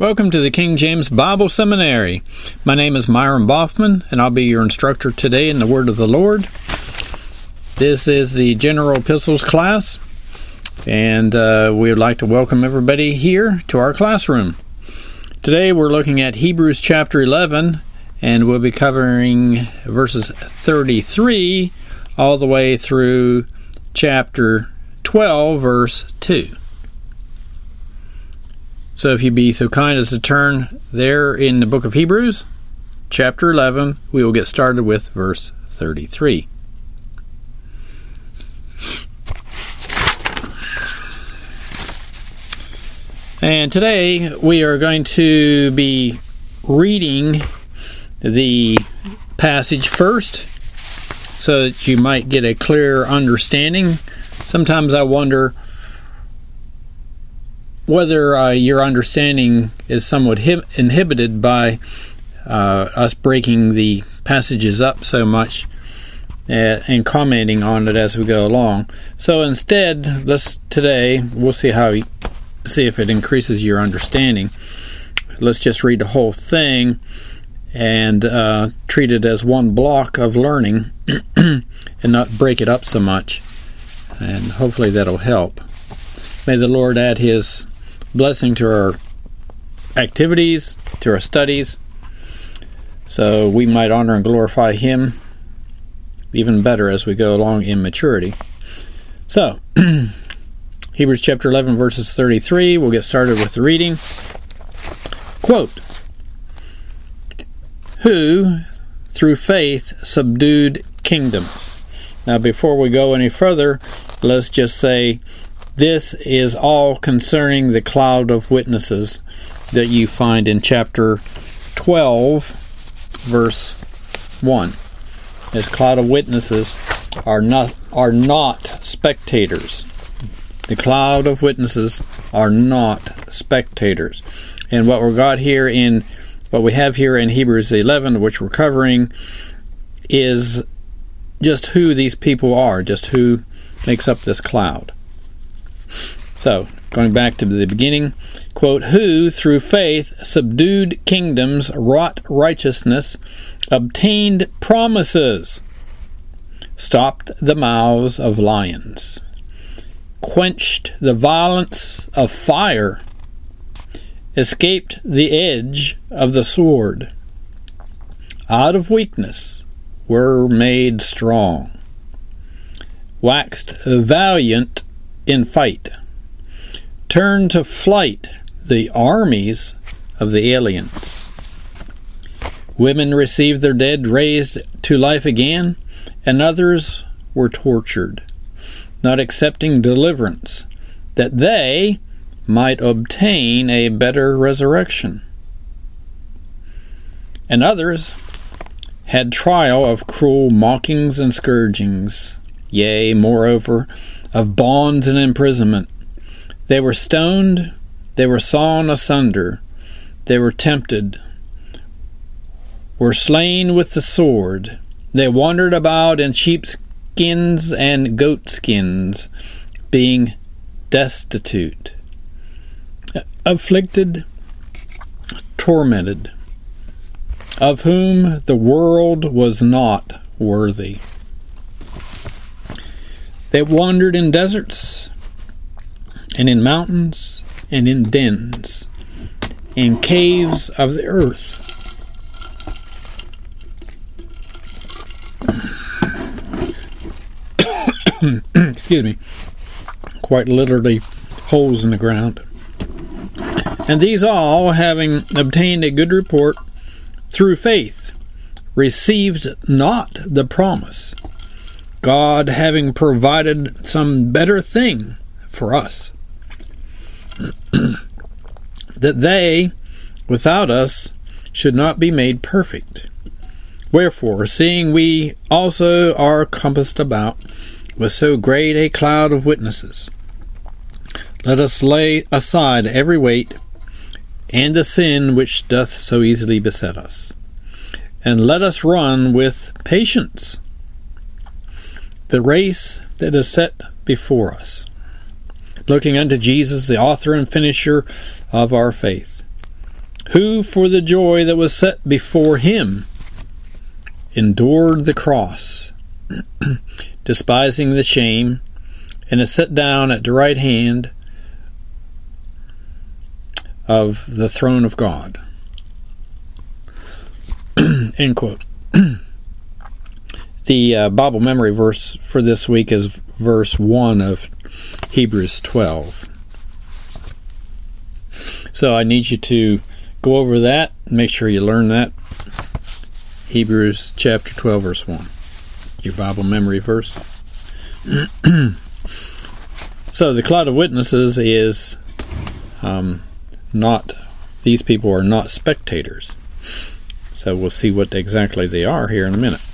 Welcome to the King James Bible Seminary. My name is Myron Boffman, and I'll be your instructor today in the Word of the Lord. This is the General Epistles class, and we would like to welcome everybody here to our classroom. Today we're looking at Hebrews chapter 11, and we'll be covering verses 33 all the way through chapter 12, verse 2. So if you'd be so kind as to turn there in the book of Hebrews, chapter 11, we will get started with verse 33. And today we are going to be reading the passage first so that you might get a clearer understanding. Sometimes I wonder whether your understanding is somewhat inhibited by us breaking the passages up so much and commenting on it as we go along. So instead, today we'll see if it increases your understanding. Let's just read the whole thing and treat it as one block of learning and not break it up so much. And hopefully that'll help. May the Lord add His blessing to our activities, to our studies, so we might honor and glorify Him even better as we go along in maturity. So, Hebrews chapter 11, verses 33, we'll get started with the reading. Quote, "Who, through faith, subdued kingdoms." Now, before we go any further, let's just say, this is all concerning the cloud of witnesses that you find in chapter 12, verse 1. This cloud of witnesses are not spectators. The cloud of witnesses are not spectators. And what we have here in Hebrews 11, which we're covering, is just who these people are, just who makes up this cloud. So, going back to the beginning, quote, "Who, through faith, subdued kingdoms, wrought righteousness, obtained promises, stopped the mouths of lions, quenched the violence of fire, escaped the edge of the sword, out of weakness were made strong, waxed valiant in fight, turned to flight the armies of the aliens. Women received their dead raised to life again, and others were tortured, not accepting deliverance, that they might obtain a better resurrection. And others had trial of cruel mockings and scourgings, yea, moreover, of bonds and imprisonment. They were stoned, they were sawn asunder, they were tempted, were slain with the sword. They wandered about in sheepskins and goatskins, being destitute, afflicted, tormented, of whom the world was not worthy. They wandered in deserts, and in mountains, and in dens, in caves of the earth. Excuse me. Quite literally, holes in the ground. And these all, having obtained a good report through faith, received not the promise, God having provided some better thing for us, that they, without us, should not be made perfect. Wherefore, seeing we also are compassed about with so great a cloud of witnesses, let us lay aside every weight and the sin which doth so easily beset us, and let us run with patience the race that is set before us, looking unto Jesus, the author and finisher of our faith, who for the joy that was set before him endured the cross, despising the shame, and is set down at the right hand of the throne of God." End quote. The Bible memory verse for this week is verse 1 of Hebrews 12. So I need you to go over that, make sure you learn that. Hebrews chapter 12, verse 1. Your Bible memory verse. So the cloud of witnesses is not, these people are not spectators. So we'll see what exactly they are here in a minute.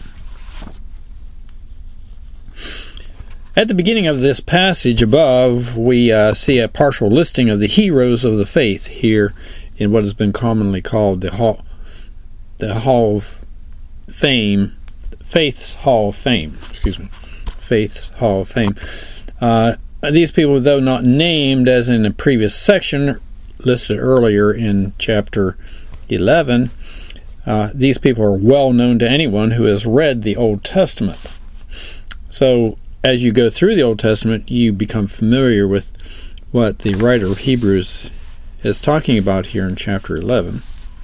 At the beginning of this passage above, we see a partial listing of the heroes of the faith here in what has been commonly called the Hall of Fame, Faith's Hall of Fame. Faith's Hall of Fame. These people, though not named as in the previous section listed earlier in chapter 11, these people are well known to anyone who has read the Old Testament. So as you go through the Old Testament, you become familiar with what the writer of Hebrews is talking about here in chapter 11.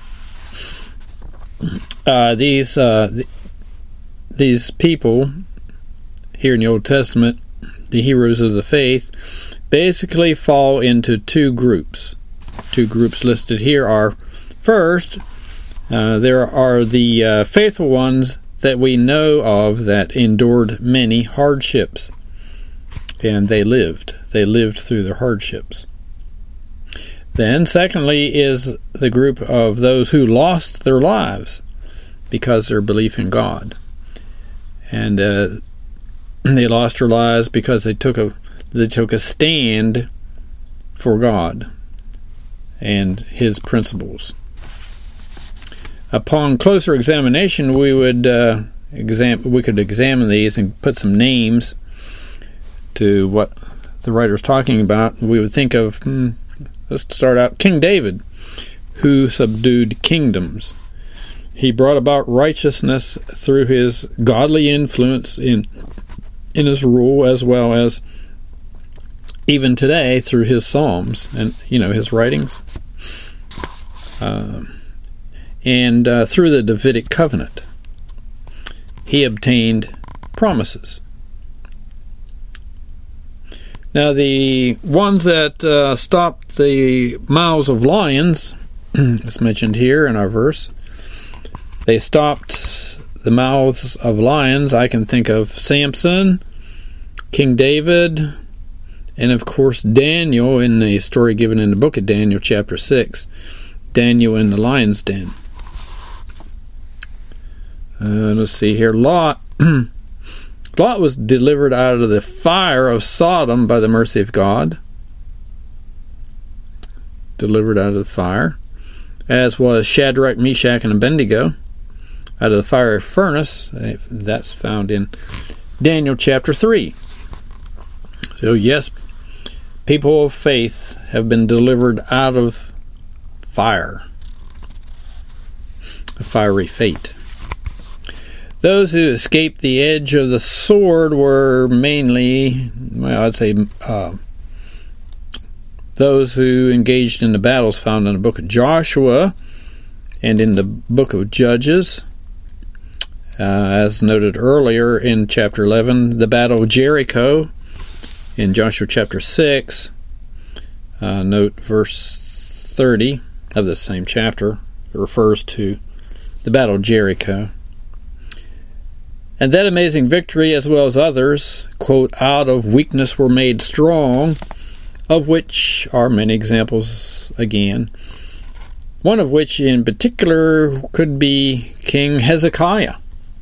These people here in the Old Testament, the heroes of the faith, basically fall into two groups. Two groups listed here are, first, there are the faithful ones that we know of that endured many hardships, and they lived through their hardships. Then secondly is the group of those who lost their lives because of their belief in God, and they lost their lives because they took a stand for God and His principles. Upon closer examination, we could examine these and put some names to what the writer is talking about. We would think of, let's start out, King David, who subdued kingdoms. He brought about righteousness through his godly influence in his rule, as well as even today through his psalms and his writings. And through the Davidic covenant, he obtained promises. Now, the ones that stopped the mouths of lions, as mentioned here in our verse, they stopped the mouths of lions. I can think of Samson, King David, and of course Daniel in the story given in the book of Daniel, chapter 6, Daniel in the lion's den. Let's see here. Lot was delivered out of the fire of Sodom by the mercy of God. Delivered out of the fire. As was Shadrach, Meshach, and Abednego out of the fiery furnace. That's found in Daniel chapter 3. So yes, people of faith have been delivered out of fire. A fiery fate. Those who escaped the edge of the sword were mainly, I'd say, those who engaged in the battles found in the book of Joshua and in the book of Judges. As noted earlier in chapter 11, the battle of Jericho in Joshua chapter 6. Note verse 30 of the same chapter. It refers to the battle of Jericho. And that amazing victory, as well as others, quote, out of weakness were made strong, of which are many examples again. One of which in particular could be King Hezekiah,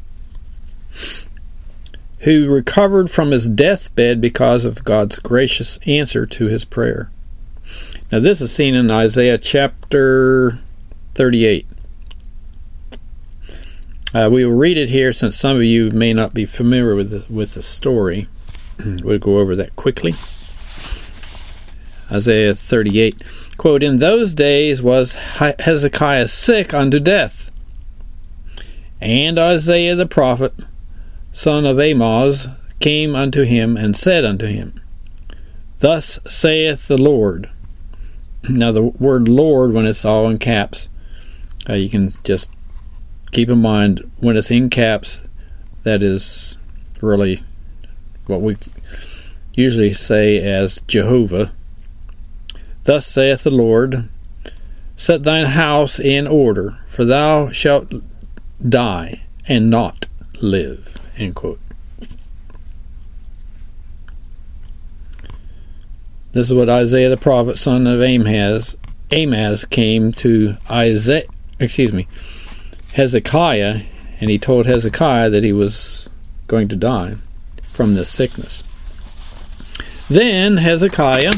who recovered from his deathbed because of God's gracious answer to his prayer. Now this is seen in Isaiah chapter 38. We will read it here since some of you may not be familiar with the story. We'll go over that quickly. Isaiah 38. Quote, in those days was Hezekiah sick unto death, and Isaiah the prophet, son of Amoz, came unto him and said unto him, Thus saith the Lord. Now the word Lord, when it's all in caps, you can just keep in mind when it's in caps, that is really what we usually say as Jehovah. Thus saith the Lord, Set thine house in order, for thou shalt die and not live. End quote. This is what Isaiah the prophet, son of Amoz, came to Hezekiah, and he told Hezekiah that he was going to die from this sickness. Then Hezekiah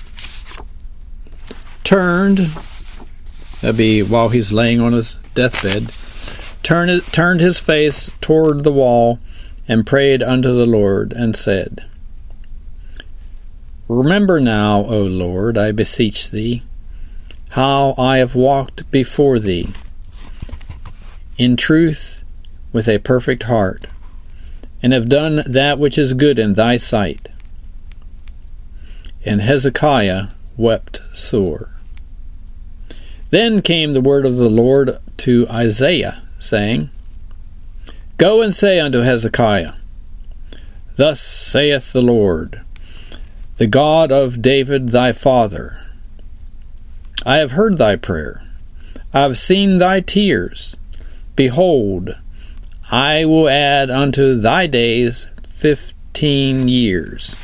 turned, that'd be while he's laying on his deathbed, turned his face toward the wall and prayed unto the Lord and said, Remember now, O Lord, I beseech thee, how I have walked before thee in truth with a perfect heart, and have done that which is good in thy sight. And Hezekiah wept sore. Then came the word of the Lord to Isaiah, saying, Go and say unto Hezekiah, Thus saith the Lord, the God of David thy father, I have heard thy prayer, I have seen thy tears. Behold, I will add unto thy days 15 years.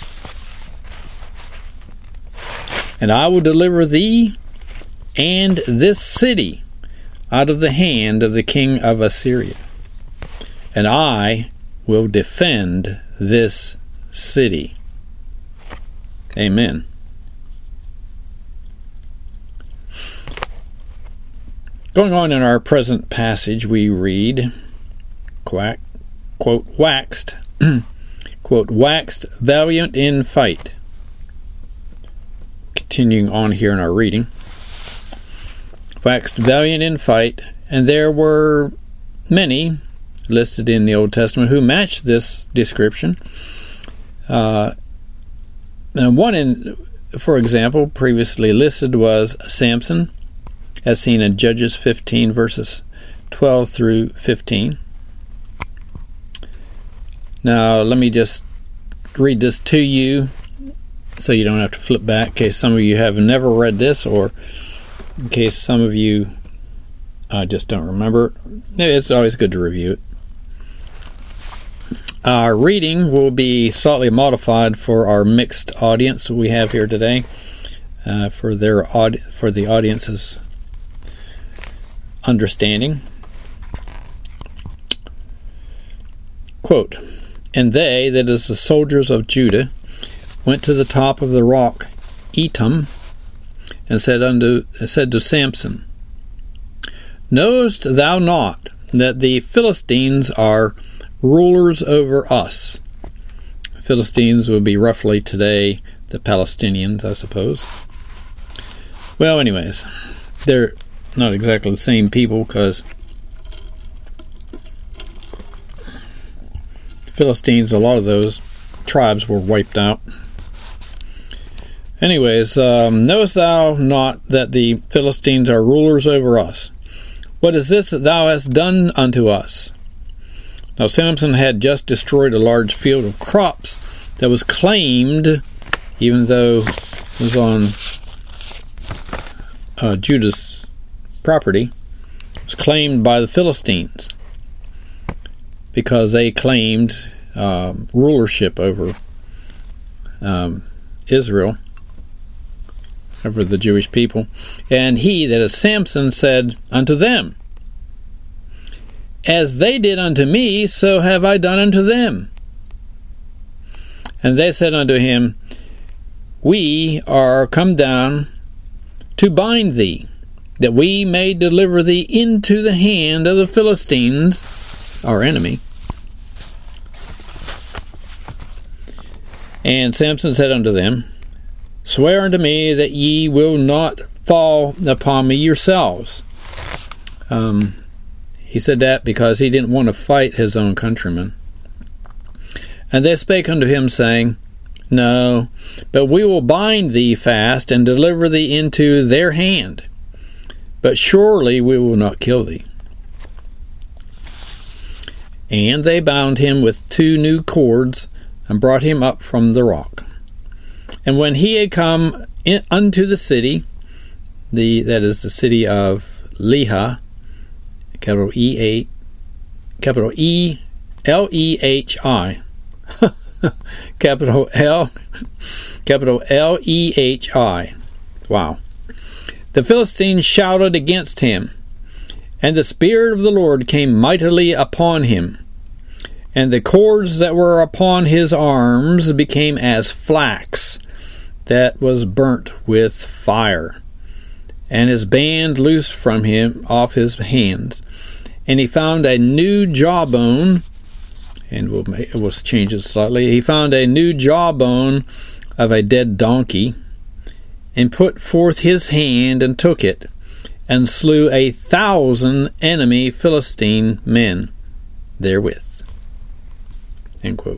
And I will deliver thee and this city out of the hand of the king of Assyria. And I will defend this city. Amen. Going on in our present passage, we read, quote, waxed, quote, waxed valiant in fight. Continuing on here in our reading. Waxed valiant in fight, and there were many listed in the Old Testament who matched this description. And one, for example, previously listed was Samson, as seen in Judges 15, verses 12 through 15. Now, let me just read this to you so you don't have to flip back, in case some of you have never read this, or in case some of you just don't remember. It's always good to review it. Our reading will be slightly modified for our mixed audience we have here today, for the audience's understanding. Quote, And they, that is the soldiers of Judah, went to the top of the rock Etam, and said to Samson, Knowest thou not that the Philistines are rulers over us? Philistines would be roughly today the Palestinians, I suppose. Well, anyways, they're not exactly the same people, because Philistines, a lot of those tribes were wiped out. Anyways, knowest thou not that the Philistines are rulers over us? What is this that thou hast done unto us? Now Samson had just destroyed a large field of crops that was claimed, even though it was on Judah's property, it was claimed by the Philistines because they claimed rulership over Israel, over the Jewish people. And he, that is Samson, said unto them, As they did unto me, so have I done unto them. And they said unto him, We are come down to bind thee, that we may deliver thee into the hand of the Philistines, our enemy. And Samson said unto them, Swear unto me that ye will not fall upon me yourselves. He said that because he didn't want to fight his own countrymen. And they spake unto him, saying, No, but we will bind thee fast, and deliver thee into their hand. But surely we will not kill thee. And they bound him with 2 new cords, and brought him up from the rock. And when he had come unto the city, that is the city of Lehi, capital E-L-E-H-I, capital L-E-H-I. Wow. The Philistines shouted against him, and the Spirit of the Lord came mightily upon him, and the cords that were upon his arms became as flax that was burnt with fire, and his band loosed from him off his hands. And he found a new jawbone, and we'll change it slightly. He found a new jawbone of a dead donkey, and put forth his hand and took it, and slew 1,000 enemy Philistine men therewith. End quote.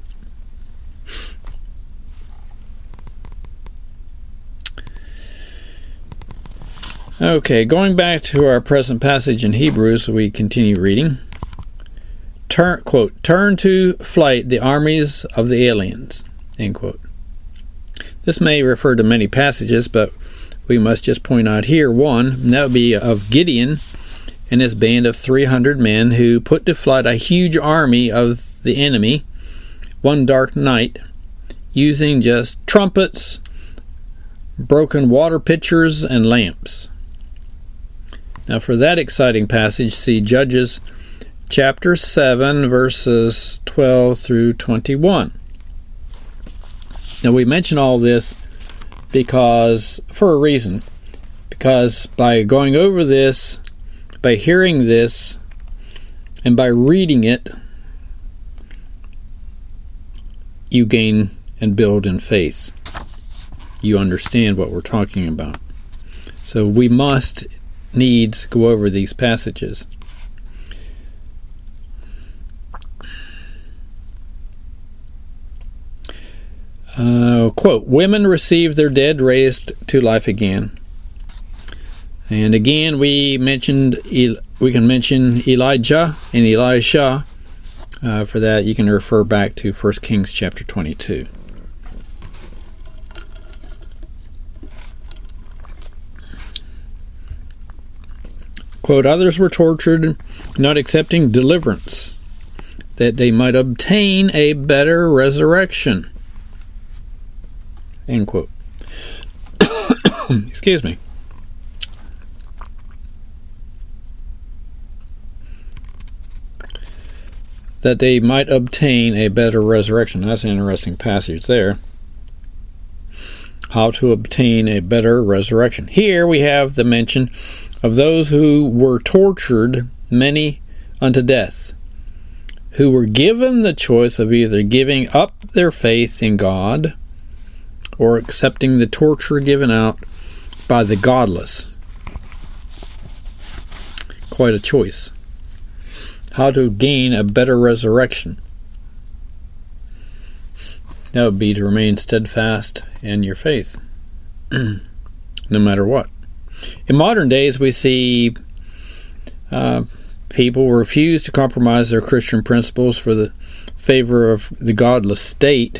Okay, going back to our present passage in Hebrews, we continue reading. Turn to flight the armies of the aliens. End quote. This may refer to many passages, but we must just point out here one, and that would be of Gideon and his band of 300 men who put to flight a huge army of the enemy one dark night, using just trumpets, broken water pitchers, and lamps. Now for that exciting passage, see Judges chapter 7, verses 12 through 21. Now we mention all this for a reason. Because by going over this, by hearing this, and by reading it, you gain and build in faith. You understand what we're talking about. So we must needs go over these passages. Quote, women receive their dead raised to life again. And again, we can mention Elijah and Elisha. For that, you can refer back to 1 Kings chapter 22. Quote, others were tortured, not accepting deliverance, that they might obtain a better resurrection. End quote. Excuse me. That they might obtain a better resurrection. That's an interesting passage there. How to obtain a better resurrection. Here we have the mention of those who were tortured, many unto death, who were given the choice of either giving up their faith in God or accepting the torture given out by the godless. Quite a choice. How to gain a better resurrection. That would be to remain steadfast in your faith, no matter what. In modern days, we see people refuse to compromise their Christian principles for the favor of the godless state,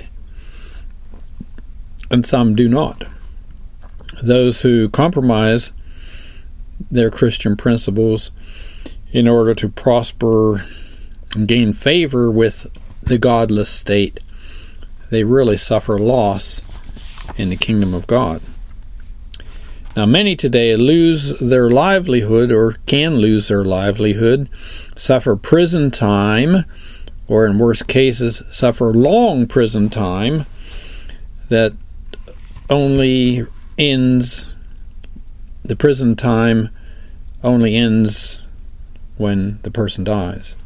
and some do not. Those who compromise their Christian principles in order to prosper and gain favor with the godless state, they really suffer loss in the kingdom of God. Now, many today lose their livelihood, or can lose their livelihood, suffer prison time, or in worst cases, suffer long prison time that only ends, the prison time only ends when the person dies.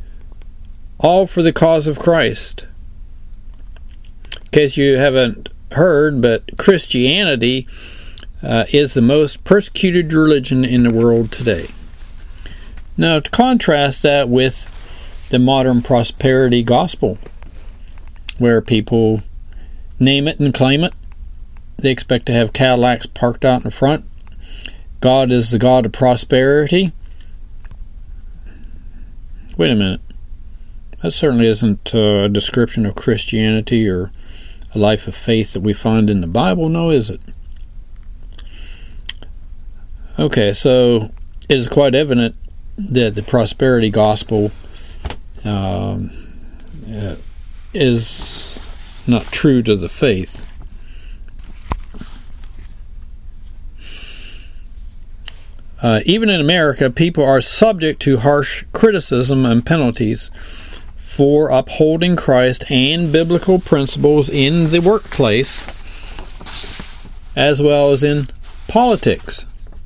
All for the cause of Christ. In case you haven't heard, but Christianity is the most persecuted religion in the world today. Now, to contrast that with the modern prosperity gospel, where people name it and claim it. They expect to have Cadillacs parked out in front. God is the God of prosperity. Wait a minute. That certainly isn't a description of Christianity or a life of faith that we find in the Bible, no, is it? Okay, so it is quite evident that the prosperity gospel is not true to the faith. Even in America, people are subject to harsh criticism and penalties for upholding Christ and biblical principles in the workplace, as well as in politics.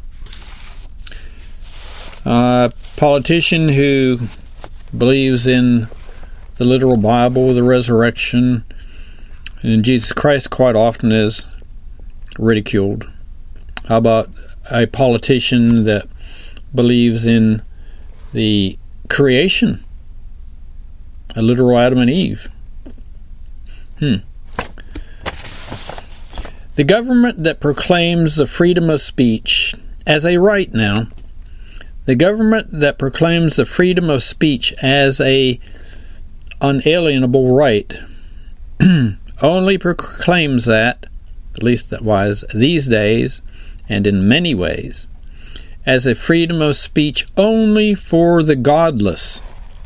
A politician who believes in the literal Bible, the resurrection, and Jesus Christ quite often is ridiculed. How about a politician that believes in the creation, a literal Adam and Eve? The government that proclaims the freedom of speech as a right now, the government that proclaims the freedom of speech as a unalienable right only proclaims that, at least that was these days, and in many ways, as a freedom of speech only for the godless.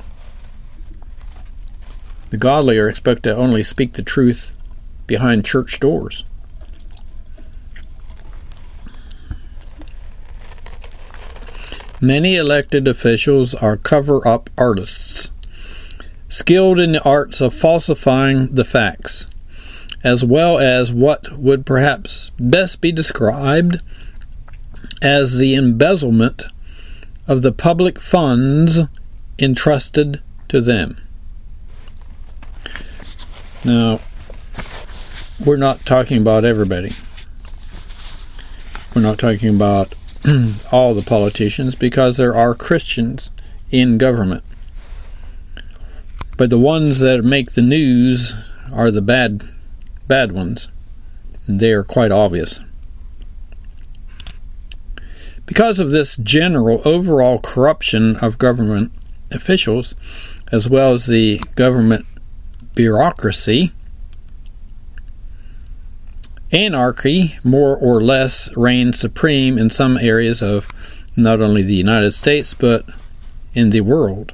The godly are expected to only speak the truth behind church doors. Many elected officials are cover-up artists, skilled in the arts of falsifying the facts, as well as what would perhaps best be described as the embezzlement of the public funds entrusted to them. Now, we're not talking about everybody. We're not talking about all the politicians, because there are Christians in government. But the ones that make the news are the bad ones. They are quite obvious. Because of this general overall corruption of government officials, as well as the government bureaucracy, anarchy, more or less, reigns supreme in some areas of not only the United States, but in the world.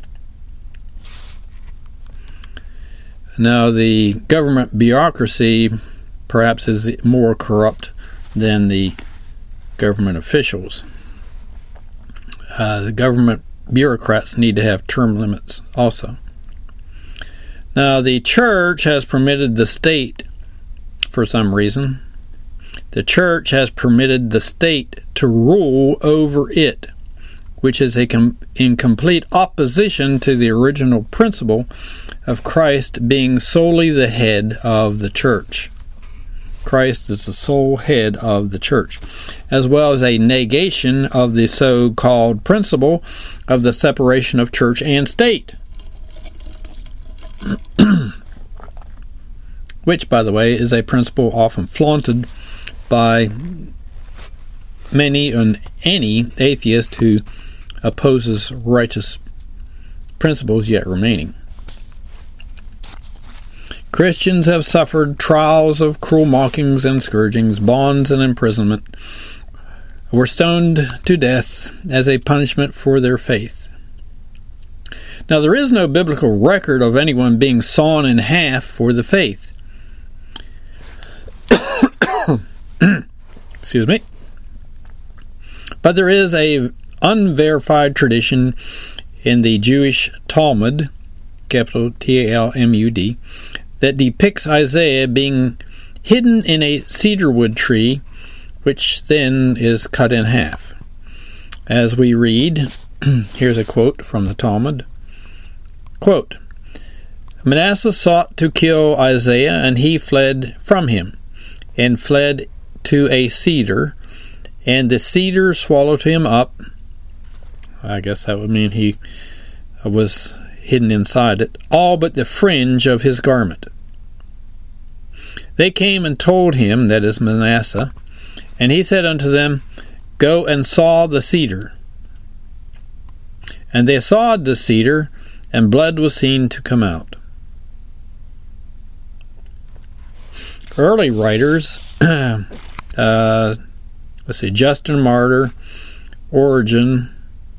Now, the government bureaucracy perhaps is more corrupt than the government officials. The government bureaucrats need to have term limits also. Now, the church has permitted the state, for some reason, the church has permitted the state to rule over it, which is in complete opposition to the original principle of Christ being solely the head of the church. Christ is the sole head of the church, as well as a negation of the so-called principle of the separation of church and state. Which, by the way, is a principle often flaunted by many and any atheist who opposes righteous principles yet remaining. Christians have suffered trials of cruel mockings and scourgings, bonds and imprisonment, were stoned to death as a punishment for their faith. Now, there is no biblical record of anyone being sawn in half for the faith. Excuse me. But there is a unverified tradition in the Jewish Talmud, capital Talmud, that depicts Isaiah being hidden in a cedar wood tree, which then is cut in half. As we read, here's a quote from the Talmud. Quote, Manasseh sought to kill Isaiah, and he fled from him, and fled to a cedar, and the cedar swallowed him up. I guess that would mean he was hidden inside it, all but the fringe of his garment. They came and told him, that is Manasseh, and he said unto them, Go and saw the cedar. And they sawed the cedar, and blood was seen to come out. Early writers, Justin Martyr, Origen,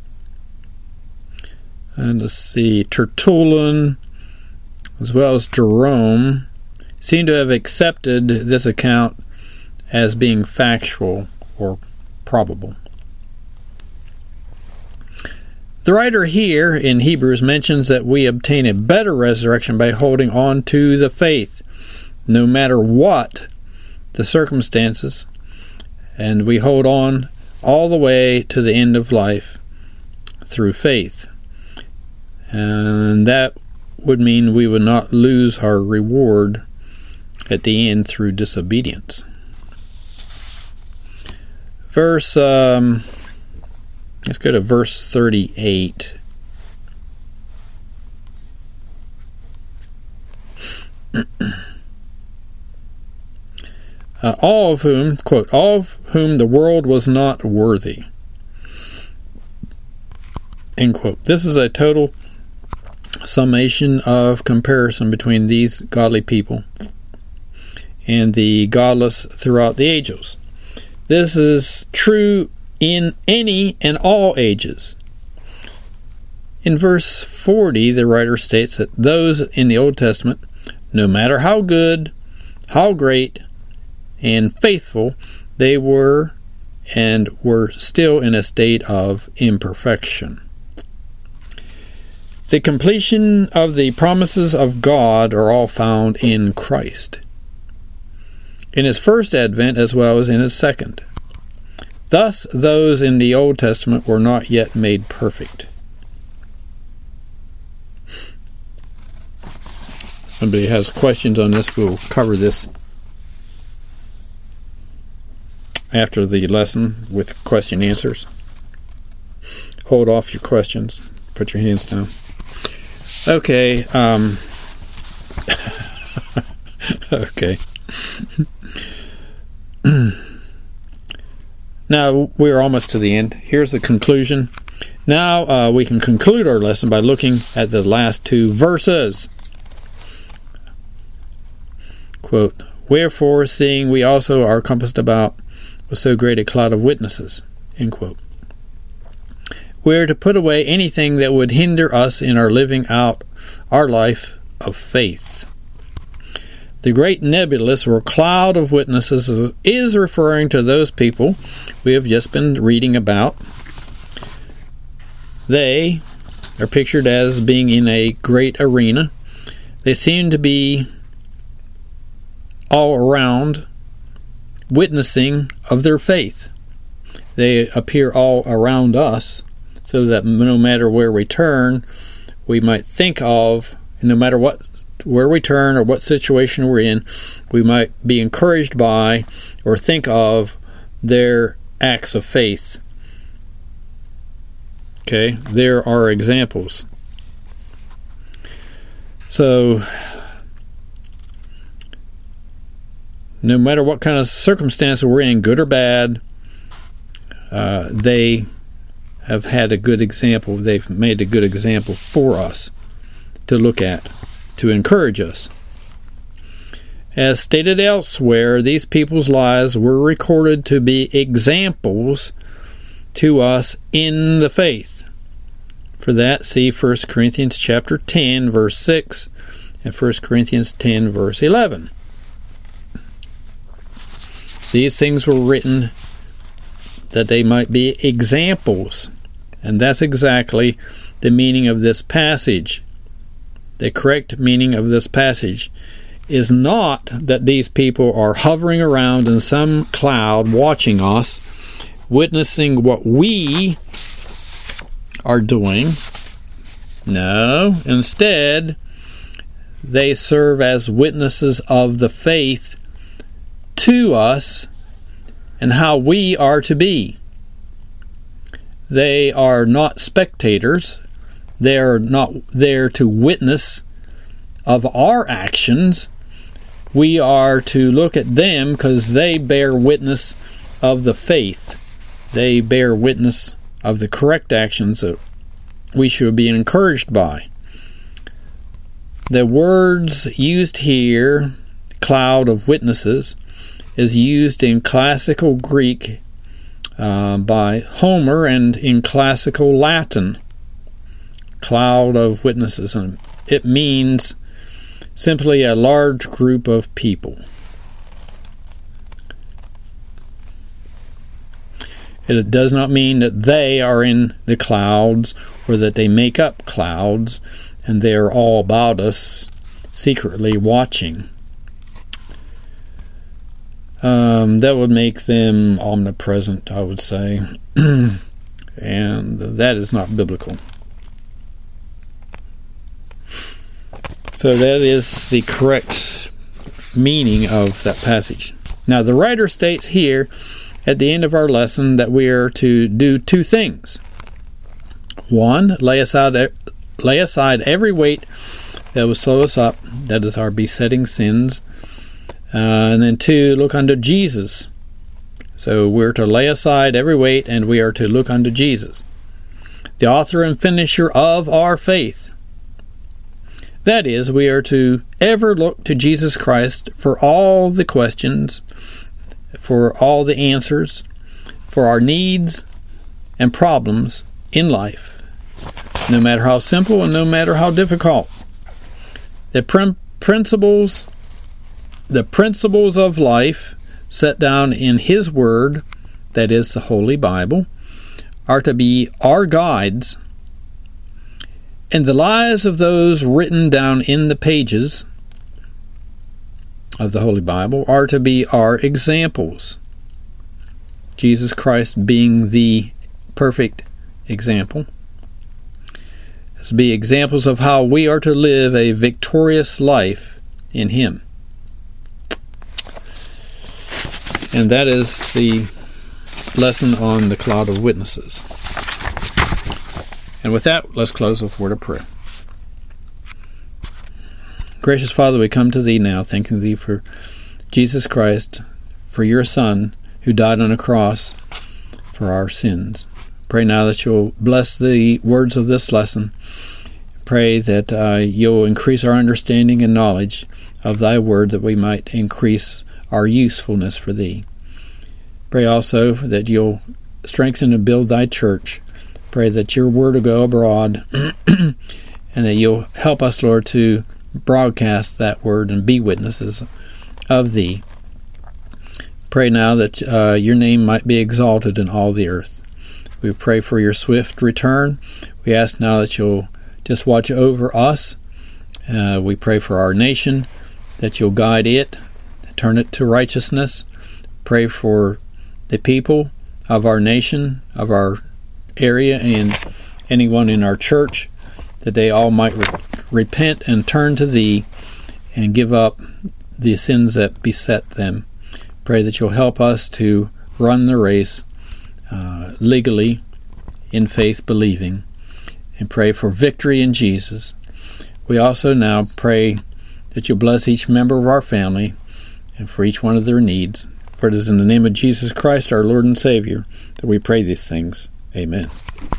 and Tertullian, as well as Jerome, seem to have accepted this account as being factual or probable. The writer here in Hebrews mentions that we obtain a better resurrection by holding on to the faith, no matter what the circumstances, and we hold on all the way to the end of life through faith. And that would mean we would not lose our reward at the end through disobedience. Let's go to verse 38. All of whom, quote, all of whom the world was not worthy, end quote. This is a total summation of comparison between these godly people and the godless throughout the ages. This is true in any and all ages. In verse 40, the writer states that those in the Old Testament, no matter how good, how great, and faithful they were, and were still in a state of imperfection. The completion of the promises of God are all found in Christ, in his first advent as well as in his second. Thus, those in the Old Testament were not yet made perfect. If somebody has questions on this, we'll cover this after the lesson with question answers. Hold off your questions. Put your hands down. Okay. Okay. Now we're almost to the end. Here's the conclusion. Now we can conclude our lesson by looking at the last two verses. Quote, Wherefore, seeing we also are compassed about with so great a cloud of witnesses, end quote. We are to put away anything that would hinder us in our living out our life of faith. The great nebulous or cloud of witnesses is referring to those people we have just been reading about. They are pictured as being in a great arena. They seem to be all around witnessing of their faith. They appear all around us, so that no matter where we turn, we might think of, no matter where we turn or what situation we're in, we might be encouraged by or think of their acts of faith. Okay, there are examples. So, no matter what kind of circumstance we're in, good or bad, they have had a good example. They've made a good example for us to look at, to encourage us. As stated elsewhere, these people's lives were recorded to be examples to us in the faith. For that, see 1 Corinthians chapter 10, verse 6, and 1 Corinthians 10, verse 11. These things were written that they might be examples. And that's exactly the meaning of this passage. The correct meaning of this passage is not that these people are hovering around in some cloud watching us, witnessing what we are doing. No, instead, they serve as witnesses of the faith to us and how we are to be. They are not spectators. They are not there to witness of our actions. We are to look at them because they bear witness of the faith. They bear witness of the correct actions that we should be encouraged by. The words used here, cloud of witnesses, is used in classical Greek by Homer and in classical Latin. Cloud of witnesses, and it means simply a large group of people. It does not mean that they are in the clouds or that they make up clouds and they're all about us secretly watching. That would make them omnipresent, I would say. And that is not biblical. So that is the correct meaning of that passage. Now the writer states here at the end of our lesson that we are to do two things. One, lay aside every weight that will slow us up, that is our besetting sins. And then two, look unto Jesus. So we're to lay aside every weight and we are to look unto Jesus, the author and finisher of our faith. That is, we are to ever look to Jesus Christ for all the questions, for all the answers, for our needs and problems in life, no matter how simple and no matter how difficult. The principles of life set down in His Word, that is the Holy Bible, are to be our guides, and the lives of those written down in the pages of the Holy Bible are to be our examples. Jesus Christ being the perfect example. To be examples of how we are to live a victorious life in Him. And that is the lesson on the cloud of witnesses. And with that, let's close with a word of prayer. Gracious Father, we come to Thee now, thanking Thee for Jesus Christ, for Your Son, who died on a cross for our sins. Pray now that You'll bless the words of this lesson. Pray that You'll increase our understanding and knowledge of Thy Word, that we might increase our usefulness for Thee. Pray also that You'll strengthen and build Thy church. Pray that Your Word will go abroad and that You'll help us, Lord, to broadcast that Word and be witnesses of Thee. Pray now that Your name might be exalted in all the earth. We pray for Your swift return. We ask now that You'll just watch over us. We pray for our nation, that You'll guide it, turn it to righteousness. Pray for the people of our nation, of our area, and anyone in our church, that they all might repent and turn to Thee and give up the sins that beset them. Pray that You'll help us to run the race legally, in faith believing, and pray for victory in Jesus. We also now pray that You'll bless each member of our family and for each one of their needs. For it is in the name of Jesus Christ, our Lord and Savior, that we pray these things. Amen.